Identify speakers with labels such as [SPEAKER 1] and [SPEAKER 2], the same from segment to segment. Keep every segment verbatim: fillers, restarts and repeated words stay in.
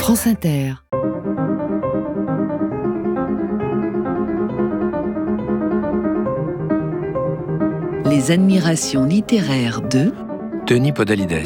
[SPEAKER 1] France Inter. Les admirations littéraires de
[SPEAKER 2] Denis Podalides.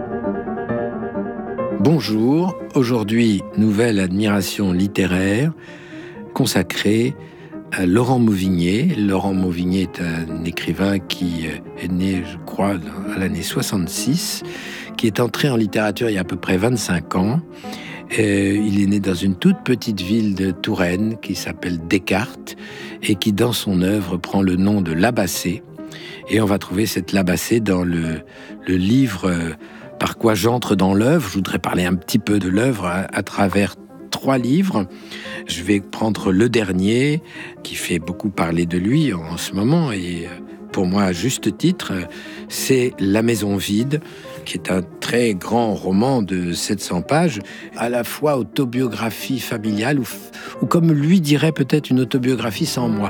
[SPEAKER 2] Bonjour, aujourd'hui, nouvelle admiration littéraire consacrée à Laurent Mauvigné. Laurent Mauvigné est un écrivain qui est né, je crois, à l'année soixante-six, qui est entré en littérature il y a à peu près vingt-cinq ans. Euh, il est né dans une toute petite ville de Touraine qui s'appelle Descartes et qui, dans son œuvre, prend le nom de Labassée. Et on va trouver cette Labassée dans le, le livre euh, Par quoi j'entre dans l'œuvre. Je voudrais parler un petit peu de l'œuvre à, à travers trois livres. Je vais prendre le dernier, qui fait beaucoup parler de lui en ce moment, et pour moi, à juste titre, c'est La Maison Vide, qui est un très grand roman de sept cents pages, à la fois autobiographie familiale, ou, ou comme lui dirait peut-être une autobiographie sans moi.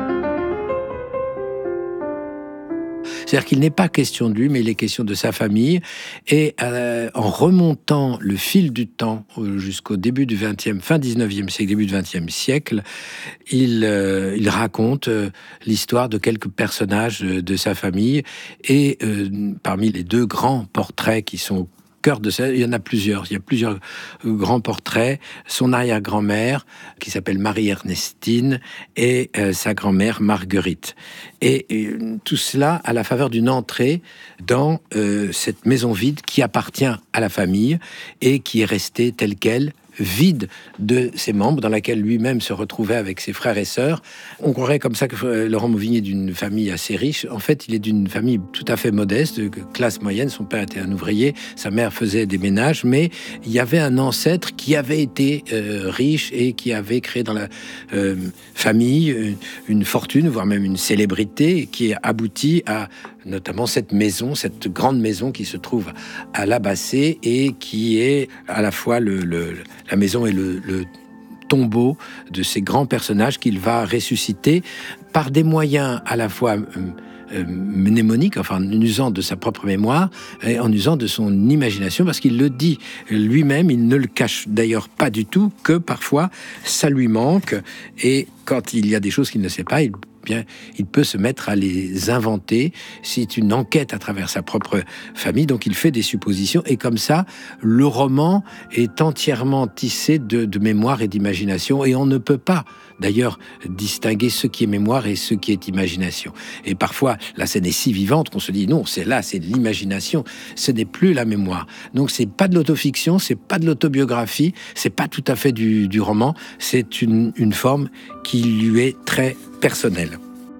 [SPEAKER 2] C'est-à-dire qu'il n'est pas question de lui, mais il est question de sa famille. Et euh, en remontant le fil du temps jusqu'au début du vingtième, fin dix-neuvième siècle, début du vingtième siècle, il, euh, il raconte euh, l'histoire de quelques personnages de, de sa famille. Et euh, parmi les deux grands portraits qui sont au cœur de ça, il y en a plusieurs. Il y a plusieurs grands portraits. Son arrière-grand-mère, qui s'appelle Marie-Ernestine, et euh, sa grand-mère Marguerite. Et, et tout cela à la faveur d'une entrée dans euh, cette maison vide qui appartient à la famille et qui est restée telle qu'elle, vide de ses membres, dans laquelle lui-même se retrouvait avec ses frères et sœurs. On croirait comme ça que Laurent Mauvigné est d'une famille assez riche. En fait, il est d'une famille tout à fait modeste, de classe moyenne. Son père était un ouvrier, sa mère faisait des ménages, mais il y avait un ancêtre qui avait été euh, riche et qui avait créé dans la euh, famille une, une fortune, voire même une célébrité, qui a abouti à notamment cette maison, cette grande maison qui se trouve à Labassée et qui est à la fois le, le, la maison et le, le tombeau de ces grands personnages qu'il va ressusciter par des moyens à la fois euh, euh, mnémoniques, enfin en usant de sa propre mémoire et en usant de son imagination, parce qu'il le dit lui-même, il ne le cache d'ailleurs pas du tout, que parfois ça lui manque, et quand il y a des choses qu'il ne sait pas, il bien, il peut se mettre à les inventer. C'est une enquête à travers sa propre famille, donc il fait des suppositions, et comme ça, le roman est entièrement tissé de, de mémoire et d'imagination, et on ne peut pas, d'ailleurs, distinguer ce qui est mémoire et ce qui est imagination. Et parfois, la scène est si vivante qu'on se dit, non, c'est là, c'est de l'imagination, ce n'est plus la mémoire. Donc c'est pas de l'autofiction, c'est pas de l'autobiographie, c'est pas tout à fait du, du roman, c'est une, une forme qui lui est très personnelle.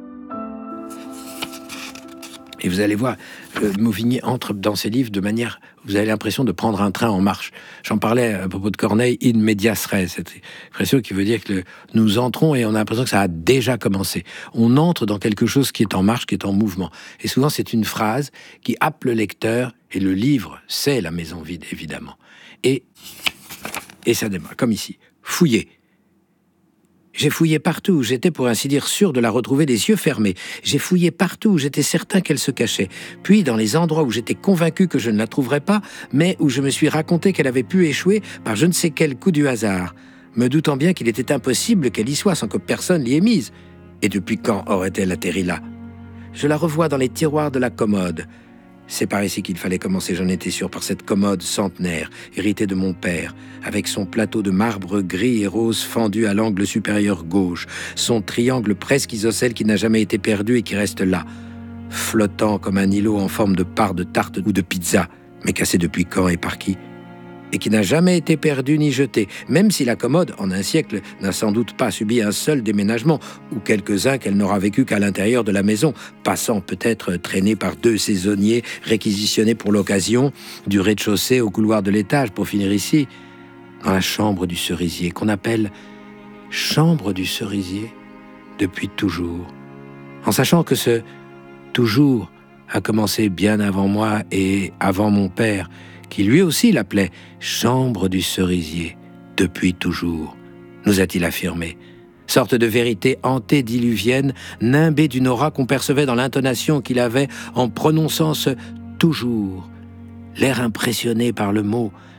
[SPEAKER 2] Et vous allez voir, euh, Mauvigné entre dans ses livres de manière, vous avez l'impression de prendre un train en marche. J'en parlais à propos de Corneille, in medias res, cette expression qui veut dire que le, nous entrons et on a l'impression que ça a déjà commencé. On entre dans quelque chose qui est en marche, qui est en mouvement. Et souvent, c'est une phrase qui happe le lecteur, et le livre, c'est La Maison Vide, évidemment. Et, et ça démarre, comme ici. Fouiller. J'ai fouillé partout où j'étais, pour ainsi dire, sûr de la retrouver les yeux fermés. J'ai fouillé partout où j'étais certain qu'elle se cachait. Puis, dans les endroits où j'étais convaincu que je ne la trouverais pas, mais où je me suis raconté qu'elle avait pu échouer par je ne sais quel coup du hasard, me doutant bien qu'il était impossible qu'elle y soit sans que personne l'y ait mise. Et depuis quand aurait-elle atterri là? Je la revois dans les tiroirs de la commode. C'est par ici qu'il fallait commencer, j'en étais sûr, par cette commode centenaire, héritée de mon père, avec son plateau de marbre gris et rose fendu à l'angle supérieur gauche, son triangle presque isocèle qui n'a jamais été perdu et qui reste là, flottant comme un îlot en forme de part de tarte ou de pizza, mais cassé depuis quand et par qui, et qui n'a jamais été perdu ni jeté, même si la commode, en un siècle, n'a sans doute pas subi un seul déménagement, ou quelques-uns qu'elle n'aura vécu qu'à l'intérieur de la maison, passant peut-être traînée par deux saisonniers réquisitionnés pour l'occasion, du rez-de-chaussée au couloir de l'étage, pour finir ici, dans la chambre du cerisier, qu'on appelle chambre du cerisier depuis toujours, en sachant que ce toujours a commencé bien avant moi et avant mon père, qui lui aussi l'appelait chambre du cerisier, depuis toujours, nous a-t-il affirmé. Sorte de vérité antédiluvienne, nimbée d'une aura qu'on percevait dans l'intonation qu'il avait en prononçant ce « toujours », l'air impressionné par le mot,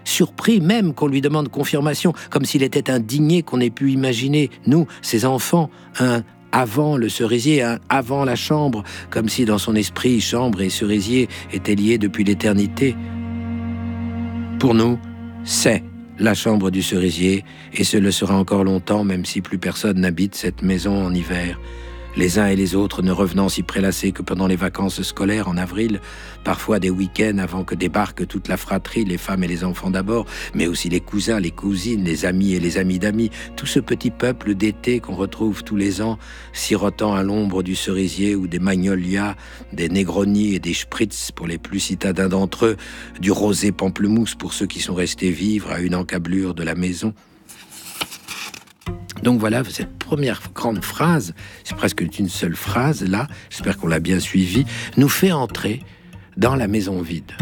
[SPEAKER 2] surpris même qu'on lui demande confirmation, comme s'il était indigné qu'on ait pu imaginer, nous, ses enfants, un avant le cerisier, un avant la chambre, comme si dans son esprit, chambre et cerisier étaient liés depuis l'éternité. Pour nous, c'est la chambre du cerisier, et ce le sera encore longtemps, même si plus personne n'habite cette maison en hiver. Les uns et les autres ne revenant s'y prélasser que pendant les vacances scolaires en avril, parfois des week-ends avant que débarque toute la fratrie, les femmes et les enfants d'abord, mais aussi les cousins, les cousines, les amis et les amis d'amis, tout ce petit peuple d'été qu'on retrouve tous les ans, sirotant à l'ombre du cerisier ou des magnolias, des negronis et des spritz pour les plus citadins d'entre eux, du rosé pamplemousse pour ceux qui sont restés vivre à une encablure de la maison. Donc voilà, cette première grande phrase, c'est presque une seule phrase, là, j'espère qu'on l'a bien suivie, nous fait entrer dans la maison vide.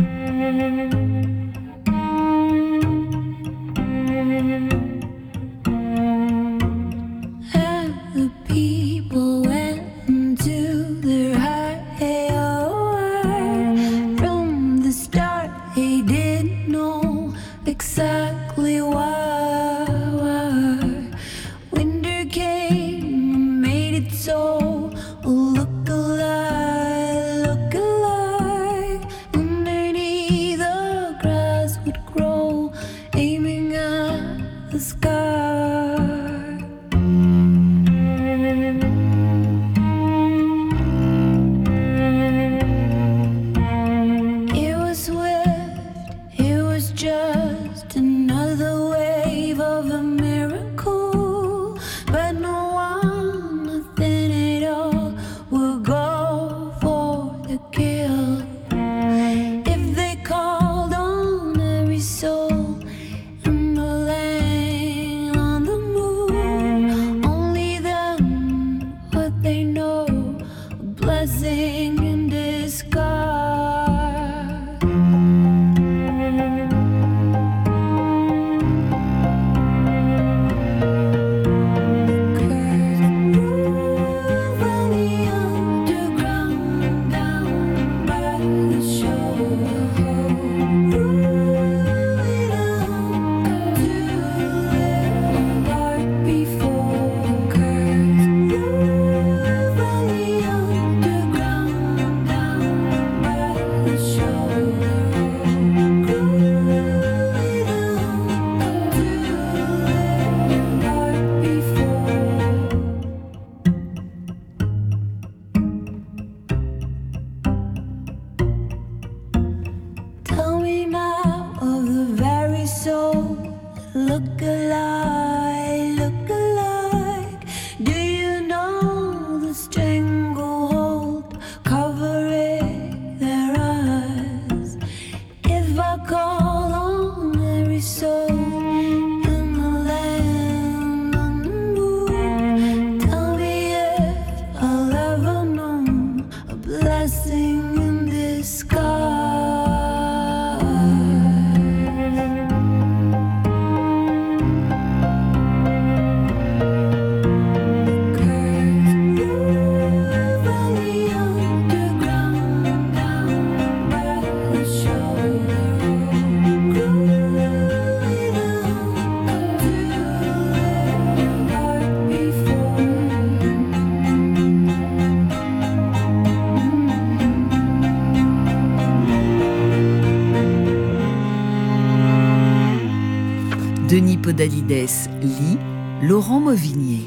[SPEAKER 1] Denis Podalides lit Laurent Mauvigné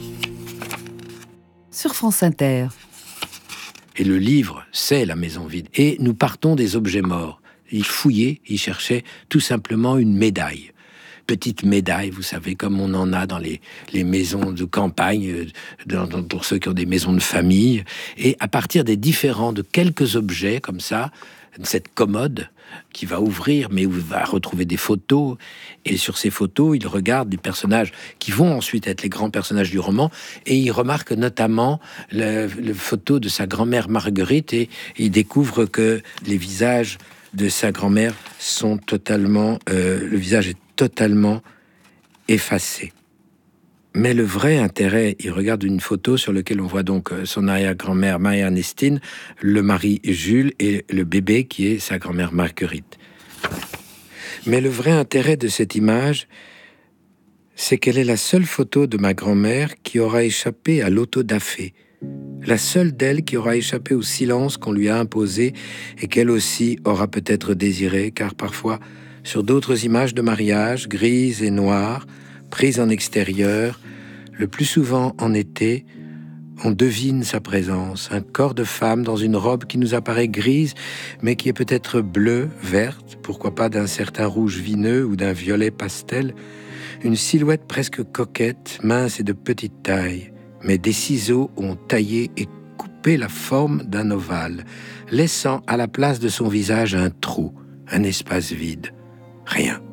[SPEAKER 1] sur France Inter.
[SPEAKER 2] Et le livre, c'est la maison vide. Et nous partons des objets morts. Il fouillait, il cherchait tout simplement une médaille. Petite médaille, vous savez, comme on en a dans les, les maisons de campagne, dans, dans, pour ceux qui ont des maisons de famille. Et à partir des différents, de quelques objets comme ça, cette commode qui va ouvrir, mais où il va retrouver des photos. Et sur ces photos, il regarde des personnages qui vont ensuite être les grands personnages du roman. Et il remarque notamment la photo de sa grand-mère Marguerite. Et il découvre que les visages de sa grand-mère sont totalement... Euh, le visage est totalement effacé. Mais le vrai intérêt, il regarde une photo sur laquelle on voit donc son arrière-grand-mère Marie-Ernestine, le mari Jules et le bébé qui est sa grand-mère Marguerite. Mais le vrai intérêt de cette image, c'est qu'elle est la seule photo de ma grand-mère qui aura échappé à l'autodafé, la seule d'elle qui aura échappé au silence qu'on lui a imposé et qu'elle aussi aura peut-être désiré, car parfois, sur d'autres images de mariage, grises et noires, prises en extérieur, le plus souvent en été, on devine sa présence, un corps de femme dans une robe qui nous apparaît grise, mais qui est peut-être bleue, verte, pourquoi pas d'un certain rouge vineux ou d'un violet pastel, une silhouette presque coquette, mince et de petite taille, mais des ciseaux ont taillé et coupé la forme d'un ovale, laissant à la place de son visage un trou, un espace vide. Rien.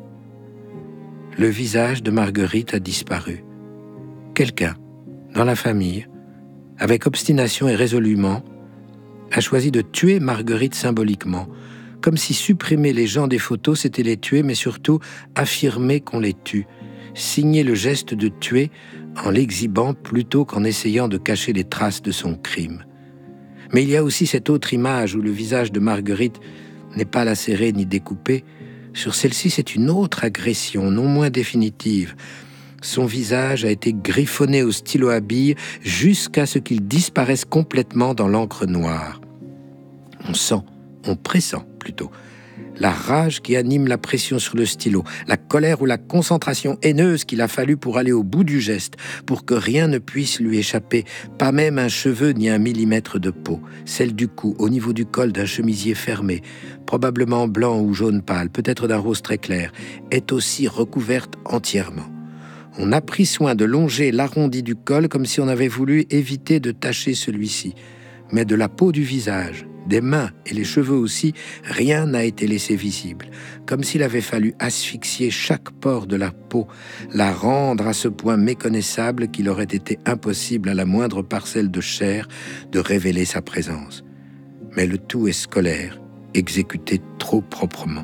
[SPEAKER 2] Le visage de Marguerite a disparu. Quelqu'un, dans la famille, avec obstination et résolument, a choisi de tuer Marguerite symboliquement, comme si supprimer les gens des photos, c'était les tuer, mais surtout affirmer qu'on les tue, signer le geste de tuer en l'exhibant plutôt qu'en essayant de cacher les traces de son crime. Mais il y a aussi cette autre image où le visage de Marguerite n'est pas lacéré ni découpé. Sur celle-ci, c'est une autre agression, non moins définitive. Son visage a été griffonné au stylo à billes jusqu'à ce qu'il disparaisse complètement dans l'encre noire. On sent, on pressent plutôt, la rage qui anime la pression sur le stylo, la colère ou la concentration haineuse qu'il a fallu pour aller au bout du geste, pour que rien ne puisse lui échapper, pas même un cheveu ni un millimètre de peau, celle du cou, au niveau du col d'un chemisier fermé, probablement blanc ou jaune pâle, peut-être d'un rose très clair, est aussi recouverte entièrement. On a pris soin de longer l'arrondi du col comme si on avait voulu éviter de tacher celui-ci. Mais de la peau du visage, des mains et les cheveux aussi, rien n'a été laissé visible, comme s'il avait fallu asphyxier chaque pore de la peau, la rendre à ce point méconnaissable qu'il aurait été impossible à la moindre parcelle de chair de révéler sa présence. Mais le tout est scolaire, exécuté trop proprement.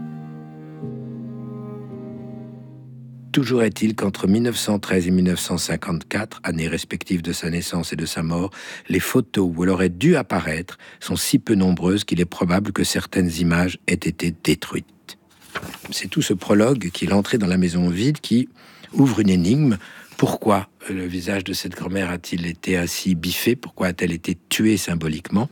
[SPEAKER 2] Toujours est-il qu'entre mille neuf cent treize et mille neuf cent cinquante-quatre, années respectives de sa naissance et de sa mort, les photos où elle aurait dû apparaître sont si peu nombreuses qu'il est probable que certaines images aient été détruites. C'est tout ce prologue qui est l'entrée dans la maison vide qui ouvre une énigme. Pourquoi le visage de cette grand-mère a-t-il été ainsi biffé? Pourquoi a-t-elle été tuée symboliquement?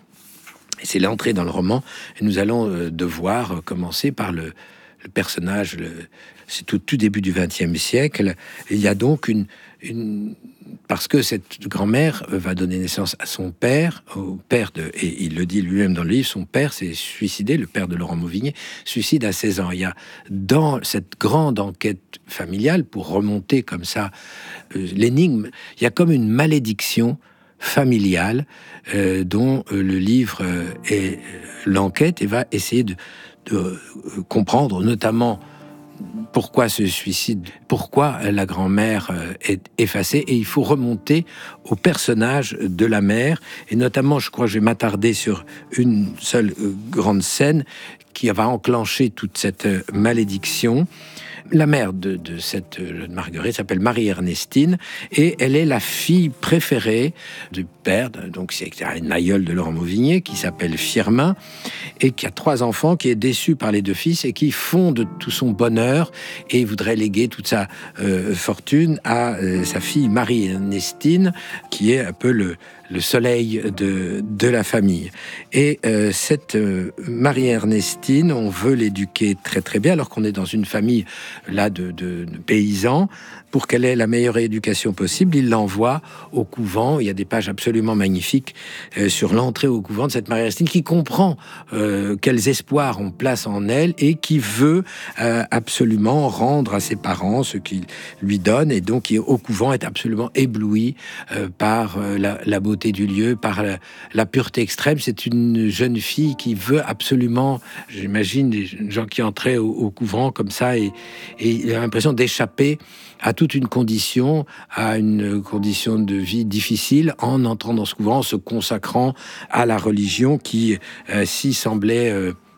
[SPEAKER 2] Et c'est l'entrée dans le roman, et nous allons devoir commencer par le, le personnage... Le, c'est tout, tout début du vingtième siècle. Il y a donc une, une... Parce que cette grand-mère va donner naissance à son père, au père de... Et il le dit lui-même dans le livre, son père s'est suicidé, le père de Laurent Mauvigné, suicide à seize ans. Il y a dans cette grande enquête familiale, pour remonter comme ça euh, l'énigme, il y a comme une malédiction familiale euh, dont euh, le livre euh, est l'enquête et va essayer de, de euh, comprendre, notamment... Pourquoi ce suicide? Pourquoi la grand-mère est effacée? Et il faut remonter au personnage de la mère. Et notamment, je crois que je vais m'attarder sur une seule grande scène qui va enclencher toute cette malédiction. La mère de, de cette jeune Marguerite s'appelle Marie-Ernestine et elle est la fille préférée du père, donc c'est une aïeule de Laurent Mauvigné qui s'appelle Firmin et qui a trois enfants, qui est déçu par les deux fils et qui fonde tout son bonheur et voudrait léguer toute sa euh, fortune à euh, sa fille Marie-Ernestine qui est un peu le le soleil de, de la famille. Et euh, cette euh, Marie-Ernestine, on veut l'éduquer très très bien, alors qu'on est dans une famille là de, de, de paysans. Pour qu'elle ait la meilleure éducation possible, il l'envoie au couvent. Il y a des pages absolument magnifiques euh, sur l'entrée au couvent de cette Marie-Ernestine qui comprend euh, quels espoirs on place en elle et qui veut euh, absolument rendre à ses parents ce qu'ils lui donnent. Et donc, qui, au couvent, est absolument ébloui euh, par euh, la, la beauté du lieu, par la, la pureté extrême. C'est une jeune fille qui veut absolument, j'imagine, des gens qui entraient au, au couvent comme ça et, et il a l'impression d'échapper à toute une condition, à une condition de vie difficile en entrant dans ce couvent, en se consacrant à la religion qui, euh, si semblait euh,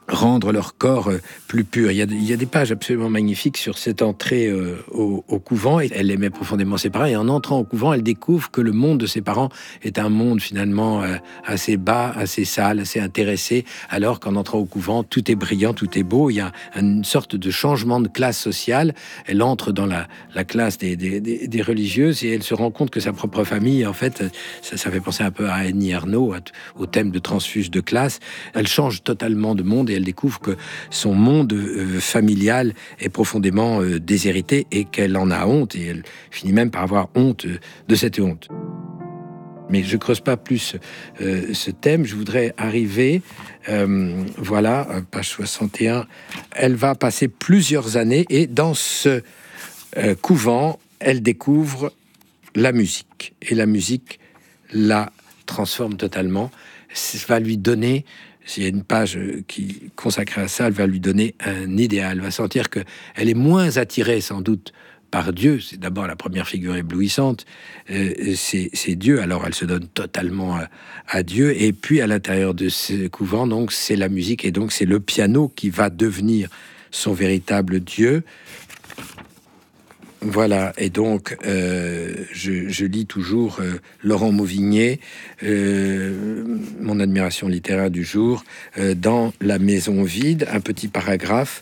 [SPEAKER 2] rendre leur corps plus pur. Il y a, il y a des pages absolument magnifiques sur cette entrée euh, au, au couvent. Elle aimait profondément ses parents et en entrant au couvent, elle découvre que le monde de ses parents est un monde finalement euh, assez bas, assez sale, assez intéressé, alors qu'en entrant au couvent, tout est brillant, tout est beau. Il y a une sorte de changement de classe sociale. Elle entre dans la, la classe des, des, des, des religieuses et elle se rend compte que sa propre famille, en fait, ça, ça fait penser un peu à Annie Ernaux, au thème de transfuge de classe. Elle change totalement de monde et elle découvre que son monde euh, familial est profondément euh, déshérité et qu'elle en a honte, et elle finit même par avoir honte euh, de cette honte. Mais je ne creuse pas plus euh, ce thème, je voudrais arriver, euh, voilà, page soixante et un, elle va passer plusieurs années et dans ce euh, couvent, elle découvre la musique, et la musique la transforme totalement, ça va lui donner, s'il y a une page qui est consacrée à ça, elle va lui donner un idéal, elle va sentir qu'elle est moins attirée sans doute par Dieu, c'est d'abord la première figure éblouissante, euh, c'est, c'est Dieu, alors elle se donne totalement à, à Dieu, et puis à l'intérieur de ce couvent, donc c'est la musique, et donc c'est le piano qui va devenir son véritable Dieu. Voilà, et donc euh, je, je lis toujours euh, Laurent Mauvigné, euh, mon admiration littéraire du jour, euh, dans La Maison vide, un petit paragraphe.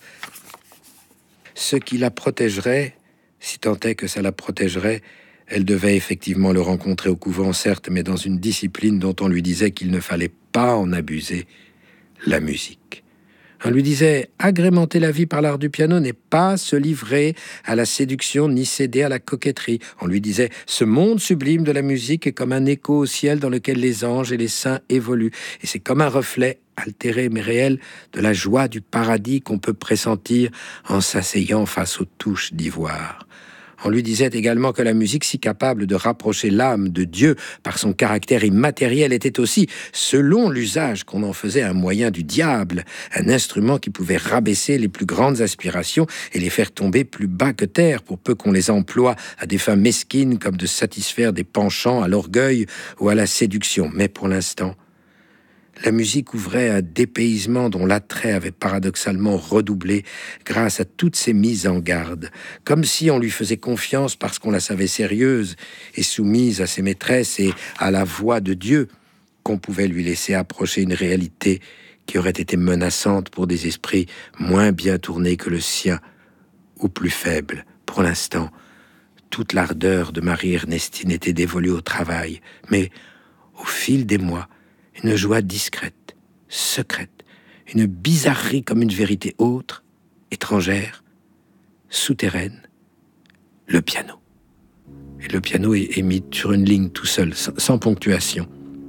[SPEAKER 2] Ce qui la protégerait, si tant est que ça la protégerait, elle devait effectivement le rencontrer au couvent, certes, mais dans une discipline dont on lui disait qu'il ne fallait pas en abuser, la musique. On lui disait « Agrémenter la vie par l'art du piano n'est pas se livrer à la séduction ni céder à la coquetterie. » On lui disait « Ce monde sublime de la musique est comme un écho au ciel dans lequel les anges et les saints évoluent. Et c'est comme un reflet, altéré mais réel, de la joie du paradis qu'on peut pressentir en s'asseyant face aux touches d'ivoire. » On lui disait également que la musique, si capable de rapprocher l'âme de Dieu par son caractère immatériel, était aussi, selon l'usage qu'on en faisait, un moyen du diable, un instrument qui pouvait rabaisser les plus grandes aspirations et les faire tomber plus bas que terre, pour peu qu'on les emploie à des fins mesquines comme de satisfaire des penchants à l'orgueil ou à la séduction. Mais pour l'instant, la musique ouvrait un dépaysement dont l'attrait avait paradoxalement redoublé grâce à toutes ces mises en garde, comme si on lui faisait confiance parce qu'on la savait sérieuse et soumise à ses maîtresses et à la voix de Dieu, qu'on pouvait lui laisser approcher une réalité qui aurait été menaçante pour des esprits moins bien tournés que le sien, ou plus faibles. Pour l'instant, toute l'ardeur de Marie-Ernestine était dévolue au travail, mais au fil des mois, une joie discrète, secrète, une bizarrerie comme une vérité autre, étrangère, souterraine, le piano. Et le piano est, est mis sur une ligne tout seul, sans, sans ponctuation.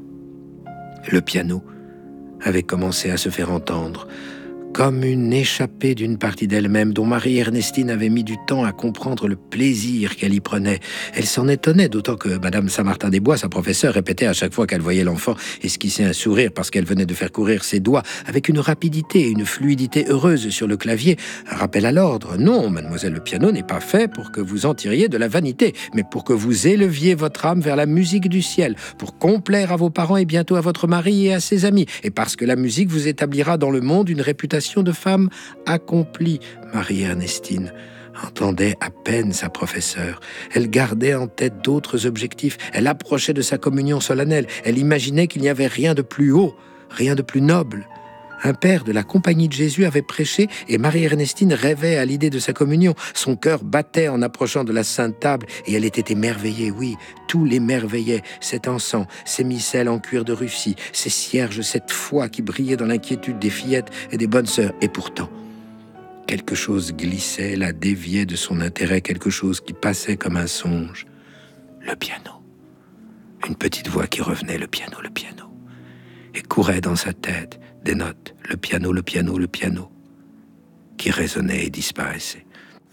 [SPEAKER 2] Le piano avait commencé à se faire entendre, comme une échappée d'une partie d'elle-même dont Marie-Ernestine avait mis du temps à comprendre le plaisir qu'elle y prenait. Elle s'en étonnait, d'autant que Madame Saint-Martin-des-Bois, sa professeure, répétait à chaque fois qu'elle voyait l'enfant esquisser un sourire parce qu'elle venait de faire courir ses doigts avec une rapidité et une fluidité heureuse sur le clavier. Un rappel à l'ordre. Non, mademoiselle, le piano n'est pas fait pour que vous en tiriez de la vanité, mais pour que vous éleviez votre âme vers la musique du ciel, pour complaire à vos parents et bientôt à votre mari et à ses amis, et parce que la musique vous établira dans le monde une réputation de femme accomplie. Marie-Ernestine entendait à peine sa professeure. Elle gardait en tête d'autres objectifs. Elle approchait de sa communion solennelle. Elle imaginait qu'il n'y avait rien de plus haut, rien de plus noble. Un père de la Compagnie de Jésus avait prêché et Marie-Ernestine rêvait à l'idée de sa communion. Son cœur battait en approchant de la Sainte Table et elle était émerveillée, oui, tout l'émerveillait. Cet encens, ces micelles en cuir de Russie, ces cierges, cette foi qui brillait dans l'inquiétude des fillettes et des bonnes sœurs. Et pourtant, quelque chose glissait, la déviait de son intérêt, quelque chose qui passait comme un songe. Le piano. Une petite voix qui revenait, le piano, le piano. Et courait dans sa tête des notes, le piano, le piano, le piano, qui résonnait et disparaissait.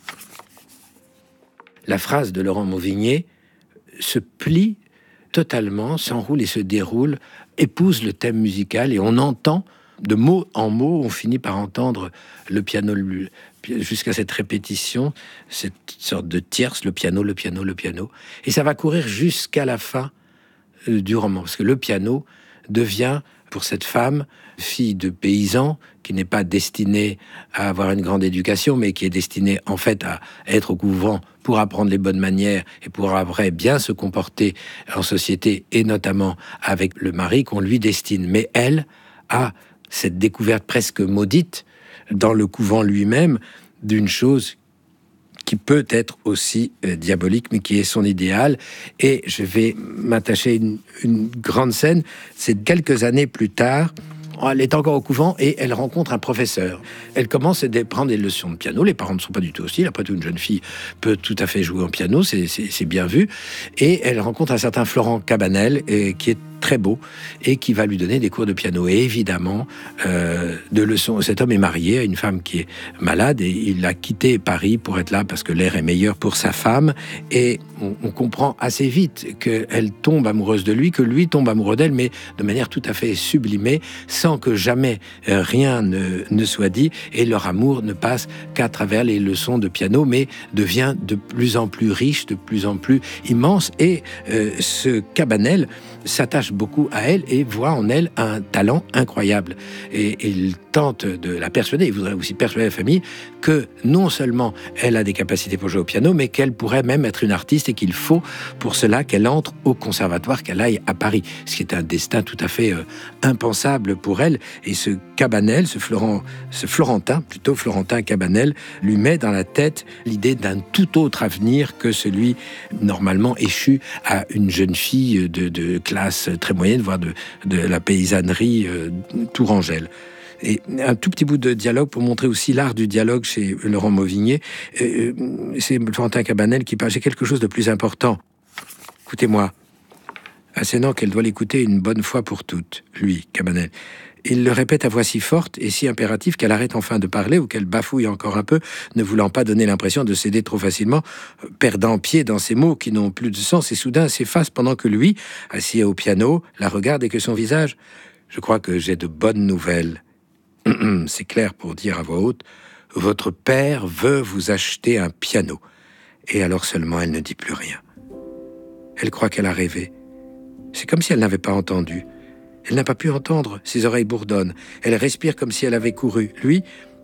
[SPEAKER 2] La phrase de Laurent Mauvigné se plie totalement, s'enroule et se déroule, épouse le thème musical et on entend, de mot en mot, on finit par entendre le piano, le, jusqu'à cette répétition, cette sorte de tierce, le piano, le piano, le piano. Et ça va courir jusqu'à la fin euh, du roman, parce que le piano devient, pour cette femme, fille de paysan, qui n'est pas destinée à avoir une grande éducation, mais qui est destinée en fait à être au couvent pour apprendre les bonnes manières et pour après bien se comporter en société, et notamment avec le mari qu'on lui destine. Mais elle a cette découverte presque maudite dans le couvent lui-même d'une chose qui peut être aussi euh, diabolique, mais qui est son idéal. Et je vais m'attacher à une, une grande scène. C'est quelques années plus tard. Elle est encore au couvent et elle rencontre un professeur. Elle commence à prendre des leçons de piano. Les parents ne sont pas du tout hostiles. Après tout, une jeune fille peut tout à fait jouer en piano, c'est, c'est, c'est bien vu. Et elle rencontre un certain Florent Cabanel, et, qui est très beau, et qui va lui donner des cours de piano. Et évidemment, euh, de leçons. Cet homme est marié à une femme qui est malade, et il a quitté Paris pour être là parce que l'air est meilleur pour sa femme. Et on, on comprend assez vite qu'elle tombe amoureuse de lui, que lui tombe amoureux d'elle, mais de manière tout à fait sublimée, sans que jamais euh, rien ne, ne soit dit, et leur amour ne passe qu'à travers les leçons de piano, mais devient de plus en plus riche, de plus en plus immense. Et euh, ce Cabanel s'attache beaucoup à elle et voit en elle un talent incroyable. Et, et il tente de la persuader, il voudrait aussi persuader la famille que non seulement elle a des capacités pour jouer au piano, mais qu'elle pourrait même être une artiste, et qu'il faut pour cela qu'elle entre au conservatoire, qu'elle aille à Paris. Ce qui est un destin tout à fait euh, impensable pour elle. Et ce Cabanel, ce, Florent, ce Florentin, plutôt Florentin Cabanel, lui met dans la tête l'idée d'un tout autre avenir que celui normalement échu à une jeune fille de, de classe très moyenne, voire de, de la paysannerie euh, tourangelle. Et un tout petit bout de dialogue pour montrer aussi l'art du dialogue chez Laurent Mauvigné. Euh, c'est Florentin Cabanel qui parle. J'ai quelque chose de plus important. Écoutez-moi. Assénant qu'elle doit l'écouter une bonne fois pour toutes, lui, Cabanel. Il le répète à voix si forte et si impérative qu'elle arrête enfin de parler, ou qu'elle bafouille encore un peu, ne voulant pas donner l'impression de céder trop facilement, perdant pied dans ces mots qui n'ont plus de sens, et soudain s'efface pendant que lui, assis au piano, la regarde, et que son visage... Je crois que j'ai de bonnes nouvelles. C'est clair pour dire à voix haute, votre père veut vous acheter un piano. Et alors seulement elle ne dit plus rien. Elle croit qu'elle a rêvé. C'est comme si elle n'avait pas entendu. Elle n'a pas pu entendre, ses oreilles bourdonnent. Elle respire comme si elle avait couru. Lui,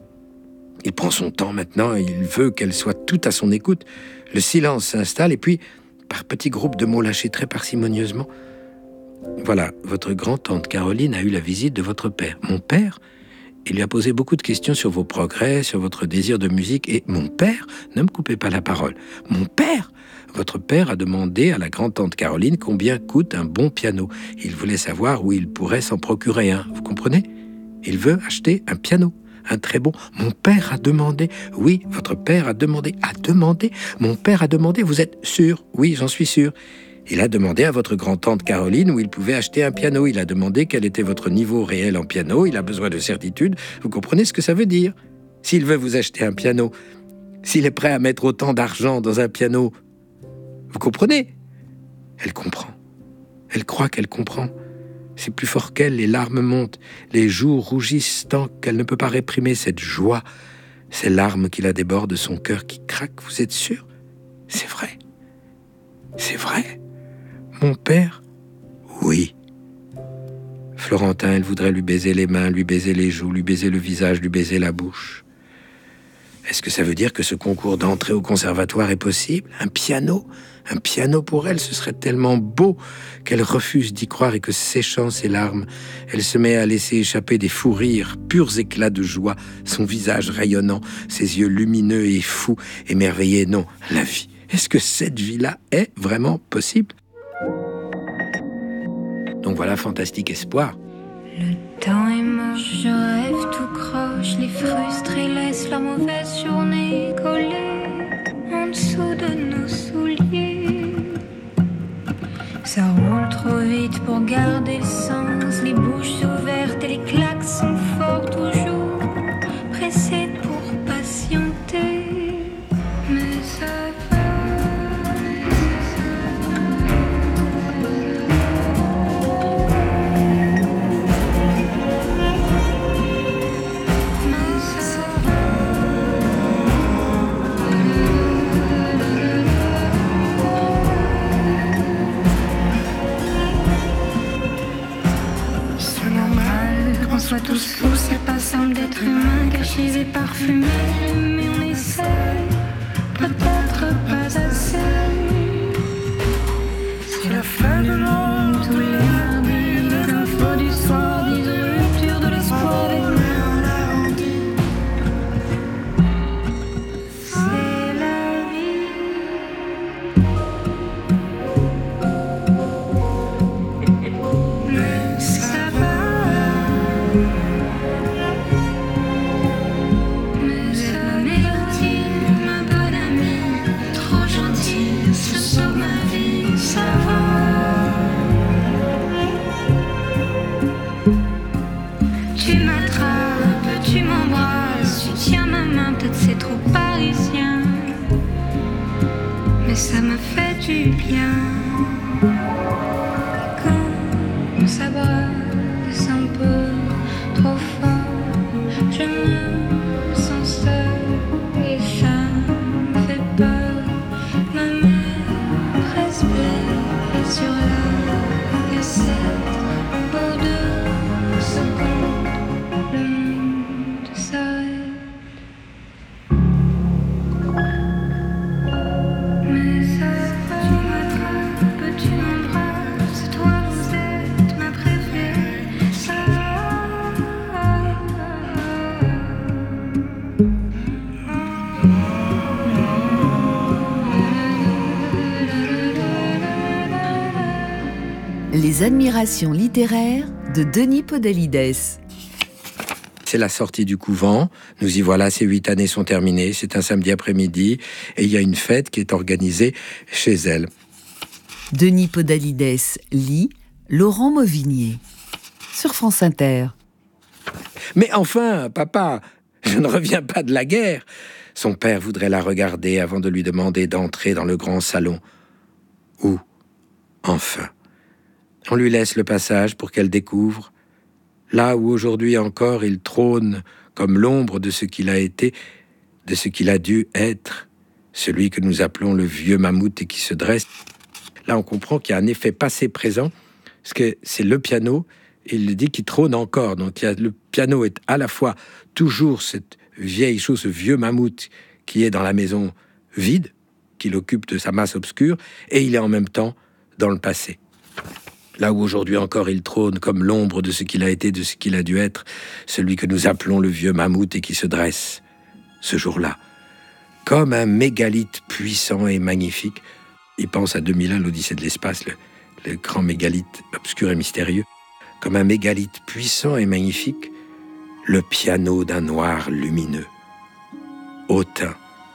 [SPEAKER 2] il prend son temps maintenant, il veut qu'elle soit toute à son écoute. Le silence s'installe, et puis, par petits groupes de mots lâchés très parcimonieusement, voilà, votre grand-tante Caroline a eu la visite de votre père. Mon père, il lui a posé beaucoup de questions sur vos progrès, sur votre désir de musique, et mon père, ne me coupez pas la parole, mon père, votre père a demandé à la grand-tante Caroline combien coûte un bon piano. Il voulait savoir où il pourrait s'en procurer un, vous comprenez? Il veut acheter un piano, un très bon. Mon père a demandé, oui, votre père a demandé, a demandé, mon père a demandé, vous êtes sûr? Oui, j'en suis sûr. Il a demandé à votre grand-tante Caroline où il pouvait acheter un piano. Il a demandé quel était votre niveau réel en piano. Il a besoin de certitude. Vous comprenez ce que ça veut dire? S'il veut vous acheter un piano, s'il est prêt à mettre autant d'argent dans un piano, vous comprenez? Elle comprend. Elle croit qu'elle comprend. C'est plus fort qu'elle, les larmes montent. Les joues rougissent tant qu'elle ne peut pas réprimer cette joie. Ces larmes qui la débordent, son cœur qui craque. Vous êtes sûr? C'est vrai. C'est vrai. Mon père? Oui. Florentin, elle voudrait lui baiser les mains, lui baiser les joues, lui baiser le visage, lui baiser la bouche. Est-ce que ça veut dire que ce concours d'entrée au conservatoire est possible? Un piano? Un piano pour elle, ce serait tellement beau qu'elle refuse d'y croire, et que, séchant ses larmes, elle se met à laisser échapper des fous rires, purs éclats de joie, son visage rayonnant, ses yeux lumineux et fous, émerveillés. Non, la vie. Est-ce que cette vie-là est vraiment possible? Donc voilà, fantastique espoir.
[SPEAKER 3] Le temps est moche, je rêve tout croche. Les frustrés laissent leur mauvaise journée collée en dessous de nos souliers. Ça roule trop vite pour garder le sens. Les bouches ouvertes et les claques sont forts toujours. Pressés pour patienter. Mais ça va. est parfumé, mais on essaie, peut-être pas assez. C'est la fin du monde, tous les mardis, les infos du soir, disent rupture de l'espoir avec nous. C'est la vie. Mais ça va. Mais ça mélodie, ma bonne amie, trop gentille, ce sauve ma vie, ça va. Tu m'attrapes, tu m'embrasses, tu tiens ma main, peut-être c'est trop parisien, mais ça me fait du bien. Quand on s'abrace un peu trop fort, je me sens seule et ça me fait peur. Ma main reste bleue sur la cassette. Pour deux secondes, le monde s'arrête. Mais ça, tu m'attrapes, tu m'embrasses, toi vous êtes ma préférée. Ça
[SPEAKER 1] Les admirations littéraires de Denis Podalides.
[SPEAKER 2] C'est la sortie du couvent. Nous y voilà, ces huit années sont terminées. C'est un samedi après-midi et il y a une fête qui est organisée chez elle.
[SPEAKER 1] Denis Podalides lit Laurent Mauvignier. Sur France Inter.
[SPEAKER 2] Mais enfin, papa, je ne reviens pas de la guerre. Son père voudrait la regarder avant de lui demander d'entrer dans le grand salon. Où, enfin, on lui laisse le passage pour qu'elle découvre, là où aujourd'hui encore il trône comme l'ombre de ce qu'il a été, de ce qu'il a dû être, celui que nous appelons le vieux mammouth et qui se dresse. Là, on comprend qu'il y a un effet passé-présent, parce que c'est le piano, et il dit qu'il trône encore. Donc il y a, le piano est à la fois toujours cette vieille chose, ce vieux mammouth qui est dans la maison vide, qu'il occupe de sa masse obscure, et il est en même temps dans le passé. Là où aujourd'hui encore il trône comme l'ombre de ce qu'il a été, de ce qu'il a dû être, celui que nous appelons le vieux mammouth et qui se dresse, ce jour-là, comme un mégalithe puissant et magnifique. Il pense à deux mille un, l'Odyssée de l'espace, le, le grand mégalithe obscur et mystérieux, comme un mégalithe puissant et magnifique, le piano d'un noir lumineux, hautain.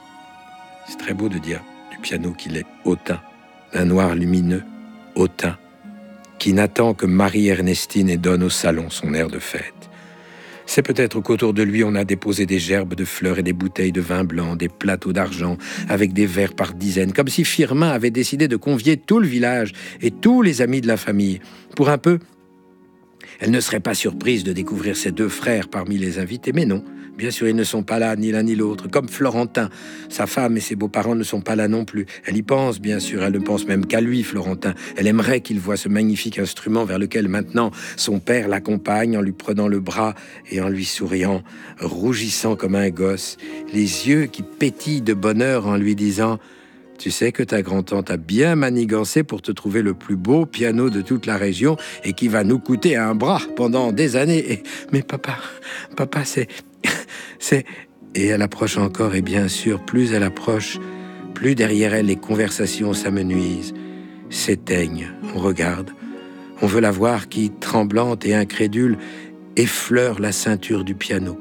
[SPEAKER 2] C'est très beau de dire du piano qu'il est hautain, d'un noir lumineux, hautain, qui n'attend que Marie-Ernestine et donne au salon son air de fête. C'est peut-être qu'autour de lui, on a déposé des gerbes de fleurs et des bouteilles de vin blanc, des plateaux d'argent, avec des verres par dizaines, comme si Firmin avait décidé de convier tout le village et tous les amis de la famille. Pour un peu, elle ne serait pas surprise de découvrir ses deux frères parmi les invités, mais non. Bien sûr, ils ne sont pas là, ni l'un ni l'autre. Comme Florentin, sa femme et ses beaux-parents ne sont pas là non plus. Elle y pense, bien sûr. Elle ne pense même qu'à lui, Florentin. Elle aimerait qu'il voie ce magnifique instrument vers lequel maintenant son père l'accompagne en lui prenant le bras et en lui souriant, rougissant comme un gosse, les yeux qui pétillent de bonheur en lui disant « Tu sais que ta grand-tante a bien manigancé pour te trouver le plus beau piano de toute la région et qui va nous coûter un bras pendant des années. Et... Mais papa, papa, c'est... c'est... » Et elle approche encore, et bien sûr, plus elle approche, plus derrière elle les conversations s'amenuisent, s'éteignent. On regarde, on veut la voir qui, tremblante et incrédule, effleure la ceinture du piano.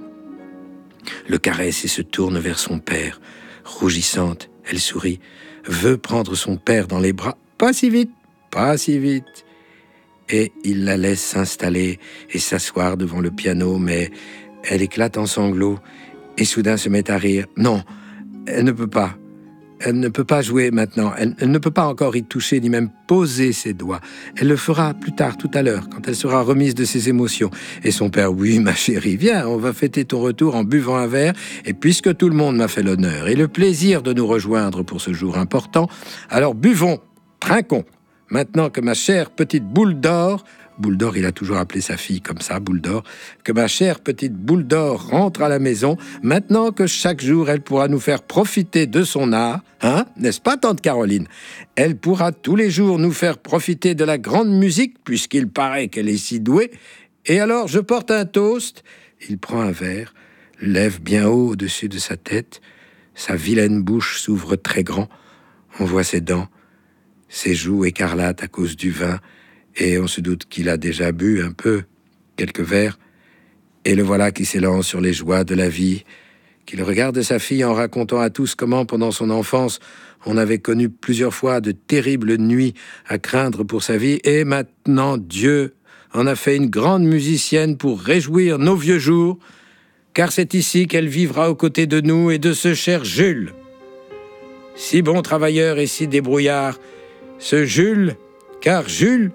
[SPEAKER 2] Le caresse et se tourne vers son père. Rougissante, elle sourit, veut prendre son père dans les bras. Pas si vite, pas si vite. Et il la laisse s'installer et s'asseoir devant le piano, mais elle éclate en sanglots et soudain se met à rire. Non, elle ne peut pas. Elle ne peut pas jouer maintenant. Elle, elle ne peut pas encore y toucher, ni même poser ses doigts. Elle le fera plus tard, tout à l'heure, quand elle sera remise de ses émotions. Et son père, oui, ma chérie, viens, on va fêter ton retour en buvant un verre. Et puisque tout le monde m'a fait l'honneur et le plaisir de nous rejoindre pour ce jour important, alors buvons, trinquons. maintenant que ma chère petite boule d'or, boule d'or, il a toujours appelé sa fille comme ça, boule d'or, que ma chère petite boule d'or rentre à la maison, maintenant que chaque jour elle pourra nous faire profiter de son art, hein, n'est-ce pas, tante Caroline? Elle pourra tous les jours nous faire profiter de la grande musique, puisqu'il paraît qu'elle est si douée. Et alors, je porte un toast. Il prend un verre, lève bien haut au-dessus de sa tête. Sa vilaine bouche s'ouvre très grand. On voit ses dents, ses joues écarlates à cause du vin, et on se doute qu'il a déjà bu un peu, quelques verres. Et le voilà qui s'élance sur les joies de la vie, qu'il regarde sa fille en racontant à tous comment, pendant son enfance, on avait connu plusieurs fois de terribles nuits à craindre pour sa vie, et maintenant, Dieu en a fait une grande musicienne pour réjouir nos vieux jours, car c'est ici qu'elle vivra aux côtés de nous et de ce cher Jules. Si bon travailleur et si débrouillard, ce Jules, car Jules...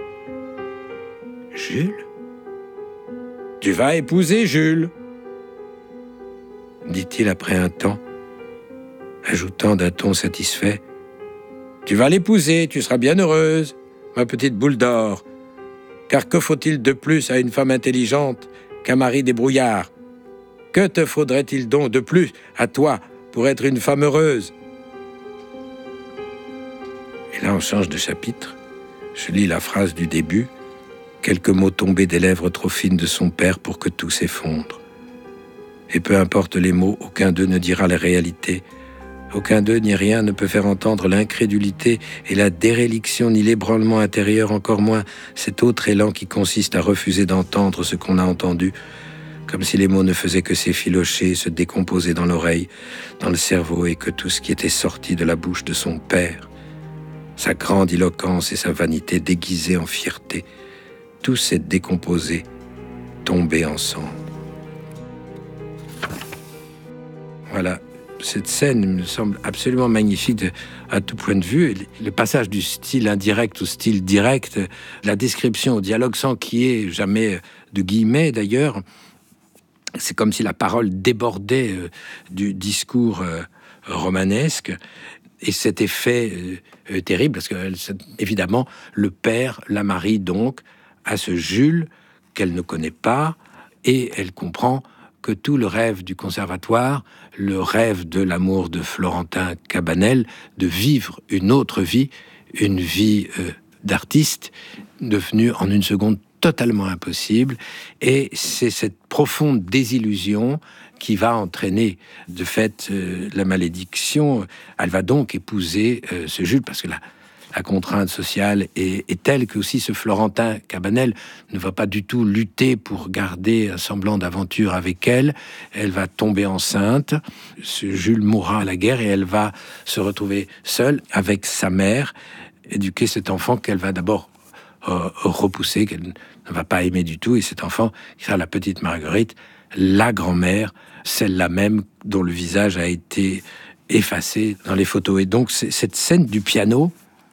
[SPEAKER 2] Jules? Tu vas épouser Jules, dit-il après un temps, ajoutant d'un ton satisfait. Tu vas l'épouser, tu seras bien heureuse, ma petite boule d'or. Car que faut-il de plus à une femme intelligente qu'un mari débrouillard? Que te faudrait-il donc de plus à toi pour être une femme heureuse? Et là, on change de chapitre. Je lis la phrase du début, quelques mots tombés des lèvres trop fines de son père pour que tout s'effondre. Et peu importe les mots, aucun d'eux ne dira la réalité. Aucun d'eux ni rien ne peut faire entendre l'incrédulité et la déréliction, ni l'ébranlement intérieur, encore moins cet autre élan qui consiste à refuser d'entendre ce qu'on a entendu, comme si les mots ne faisaient que s'effilocher, se décomposer dans l'oreille, dans le cerveau, et que tout ce qui était sorti de la bouche de son père, sa grande éloquence et sa vanité déguisée en fierté, tout s'est décomposé, tombé ensemble. Voilà. Cette scène me semble absolument magnifique de, à tout point de vue. Le passage du style indirect au style direct, la description au dialogue sans qu'il y ait jamais de guillemets d'ailleurs, c'est comme si la parole débordait euh, du discours euh, romanesque. Et cet effet euh, euh, terrible, parce que évidemment, le père la marie donc à ce Jules qu'elle ne connaît pas, et elle comprend que tout le rêve du conservatoire, le rêve de l'amour de Florentin Cabanel, de vivre une autre vie, une vie euh, d'artiste, devenue en une seconde totalement impossible. Et c'est cette profonde désillusion qui va entraîner de fait euh, la malédiction. Elle va donc épouser euh, ce Jules, parce que la, la contrainte sociale est, est telle que aussi ce Florentin Cabanel ne va pas du tout lutter pour garder un semblant d'aventure avec elle. Elle va tomber enceinte, ce Jules mourra à la guerre et elle va se retrouver seule avec sa mère, éduquer cet enfant qu'elle va d'abord euh, repousser, qu'elle ne va pas aimer du tout, et cet enfant qui sera la petite Marguerite, la grand-mère, celle-là même dont le visage a été effacé dans les photos. Et donc cette scène du piano,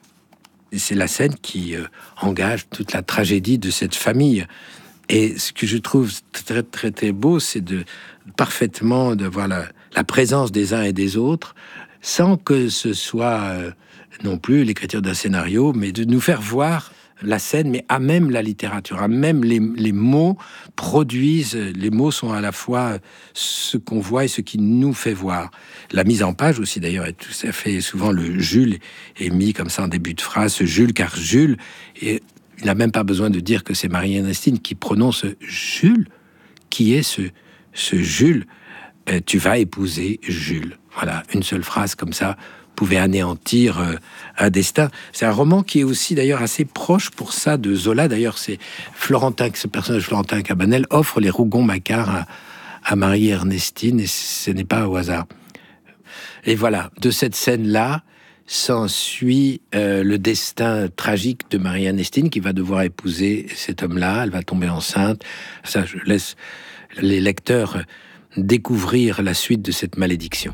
[SPEAKER 2] c'est la scène qui euh, engage toute la tragédie de cette famille. Et ce que je trouve très très très beau, c'est de parfaitement de voir la, la présence des uns et des autres, sans que ce soit euh, non plus l'écriture d'un scénario, mais de nous faire voir la scène, mais à même la littérature, à même les, les mots produisent, les mots sont à la fois ce qu'on voit et ce qui nous fait voir. La mise en page aussi d'ailleurs, est tout à fait souvent le Jules est mis comme ça en début de phrase, ce Jules, car Jules, et il n'a même pas besoin de dire que c'est Marie-Ernestine qui prononce Jules, qui est ce, ce Jules, euh, tu vas épouser Jules. Voilà, une seule phrase comme ça pouvait anéantir euh, un destin. C'est un roman qui est aussi d'ailleurs assez proche pour ça de Zola. D'ailleurs, c'est Florentin, ce personnage Florentin Cabanel offre les Rougon-Macquart à, à Marie-Ernestine, et ce n'est pas au hasard. Et voilà, de cette scène-là s'ensuit euh, le destin tragique de Marie-Ernestine qui va devoir épouser cet homme-là. Elle va tomber enceinte. Ça, je laisse les lecteurs découvrir la suite de cette malédiction.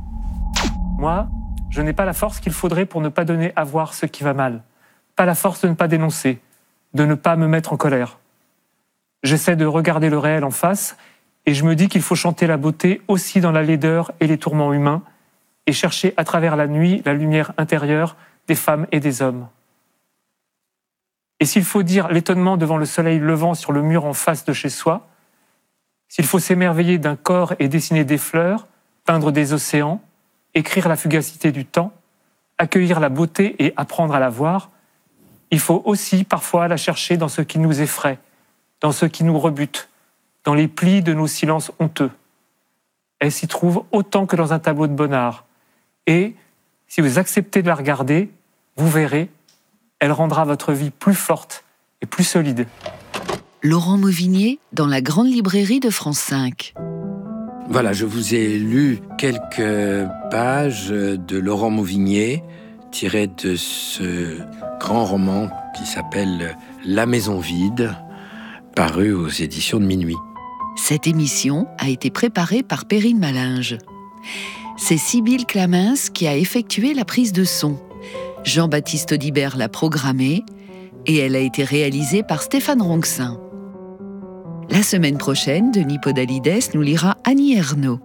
[SPEAKER 4] Moi, je n'ai pas la force qu'il faudrait pour ne pas donner à voir ce qui va mal. Pas la force de ne pas dénoncer, de ne pas me mettre en colère. J'essaie de regarder le réel en face et je me dis qu'il faut chanter la beauté aussi dans la laideur et les tourments humains et chercher à travers la nuit la lumière intérieure des femmes et des hommes. Et s'il faut dire l'étonnement devant le soleil levant sur le mur en face de chez soi, s'il faut s'émerveiller d'un corps et dessiner des fleurs, peindre des océans, écrire la fugacité du temps, accueillir la beauté et apprendre à la voir, il faut aussi parfois la chercher dans ce qui nous effraie, dans ce qui nous rebute, dans les plis de nos silences honteux. Elle s'y trouve autant que dans un tableau de Bonnard. Et, si vous acceptez de la regarder, vous verrez, elle rendra votre vie plus forte et plus solide.
[SPEAKER 1] Laurent Mauvigné, dans la grande librairie de France cinq.
[SPEAKER 2] Voilà, je vous ai lu quelques pages de Laurent Mauvigné, tirées de ce grand roman qui s'appelle La Maison vide, paru aux éditions de Minuit.
[SPEAKER 1] Cette émission a été préparée par Perrine Malinge. C'est Sybille Clamens qui a effectué la prise de son. Jean-Baptiste Audibert l'a programmée et elle a été réalisée par Stéphane Ronxin. La semaine prochaine, Denis Podalides nous lira Annie Ernaux.